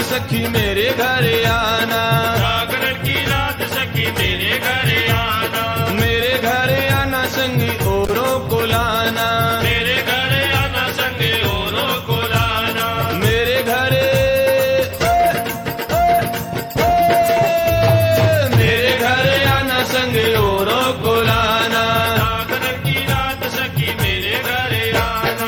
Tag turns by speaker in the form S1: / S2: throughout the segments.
S1: सखी मेरे घर आना,
S2: जागरण की रात सखी मेरे घर आना,
S1: मेरे घर आना संगी औरों को लाना,
S2: मेरे घर आना संगे औरों को लाना,
S1: मेरे घर मेरे घर आना संगी औरों को लाना।
S2: जागरण की रात सखी मेरे घर आना।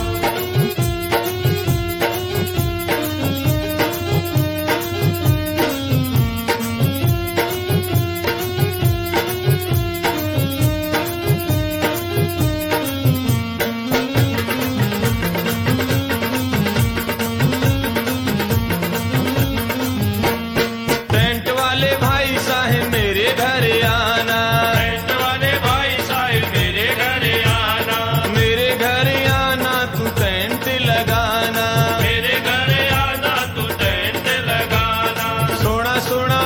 S1: टेंट वाले भाई साहब मेरे घर आना,
S2: टेंट वाले भाई साहिब मेरे घर आना,
S1: मेरे घर आना तू टेंट लगाना,
S2: मेरे घर आना तू टेंट लगाना,
S1: सोना सोना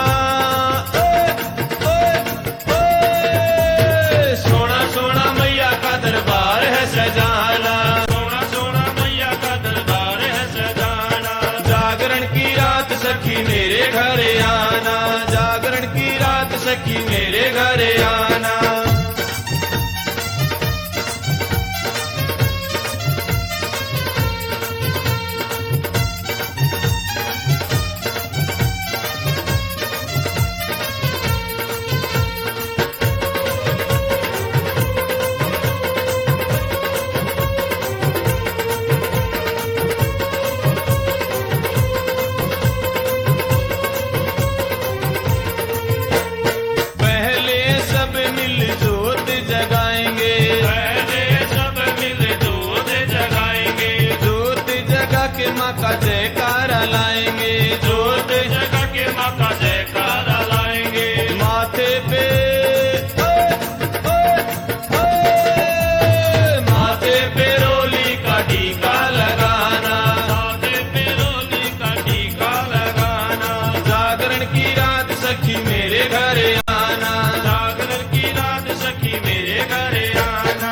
S1: सोना सोना मैया का दरबार है सजाना,
S2: सोना सोना मैया का दरबार है सजाना,
S1: जागरण की रात सखी मेरे घर आना, जागरण की रात सखी मेरे घर आना। पहले सब मिल जोत जगाएंगे,
S2: पहले सब मिल जोत जगाएंगे,
S1: जोत जगा के माँ का जयकारा लाएंगे,
S2: जोत जगा के माँ का जयकारा लाएंगे,
S1: माथे पे माथे पे रोली का टीका लगाना,
S2: माथे पे रोली का टीका लगाना,
S1: जागरण की रात सखी मेरे घर आना,
S2: जागरण की रात सखी मेरे घर आना।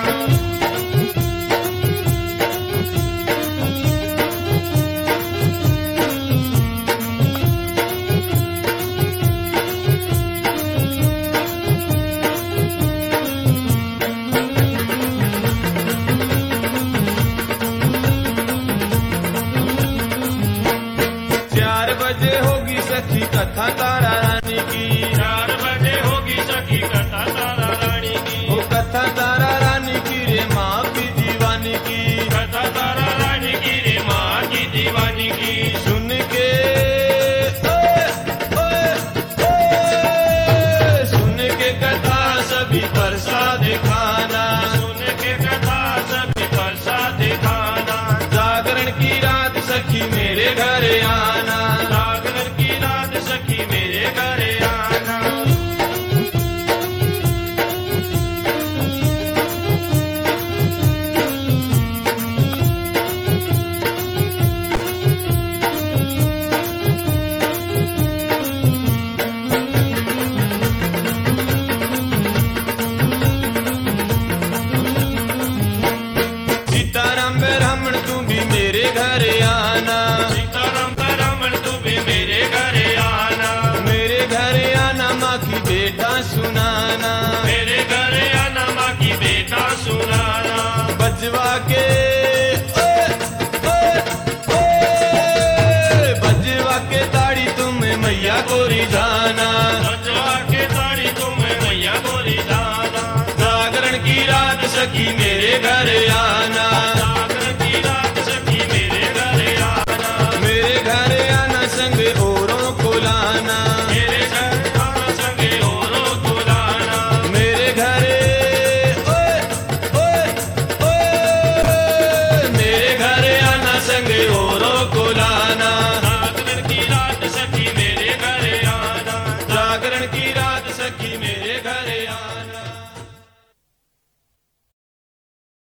S1: चार बजे होगी सखी कथा तारा रानी की,
S2: 4 बजे होगी सखी कथा तारा रानी की,
S1: वो कथा तारा रानी की रे माँ की दीवानी की,
S2: कथा तारा रानी की रे माँ की दीवानी की,
S1: सुन के सुन के कथा सभी प्रसाद खाना,
S2: सुन के कथा सभी प्रसाद दिखाना,
S1: जागरण की रात सखी मेरे घर आना,
S2: जागरण की रात सखी मेरे घर आना।
S1: सीताराम ब्राह्मण तू भी मेरे घर आना,
S2: सीताराम ब्राह्मण तू भी मेरे घर आना,
S1: मेरे घर आना माँ की बेटा सुनाना,
S2: मेरे घर आना माँ की बेटा सुनाना,
S1: बजवा के बजवा के ताड़ी तुम्हें मैया को रिझाना,
S2: बजवा के ताड़ी तुम्हें मैया बोली जाना,
S1: जागरण की रात सखी मेरे घर आना।